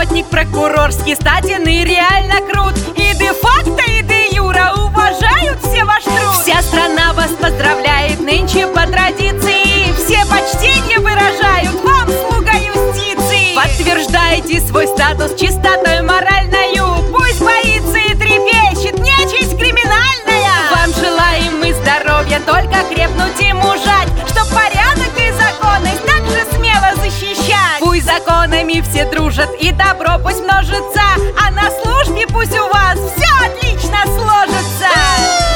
Работник прокурорский статен и реально крут. И де-факто, и де-юра уважают все ваш труд. Вся страна вас поздравляет нынче по традиции. Все почтение выражают вам, слуга юстиции. Подтверждайте свой статус чистотой моральною. Пусть боится и трепещет нечисть криминальная. Вам желаем мы здоровья, только крепнуть и мужать, чтоб порядок и законность так же смело защищать. Пусть законами все дружат и добро пусть множится, а на службе пусть у вас все отлично сложится.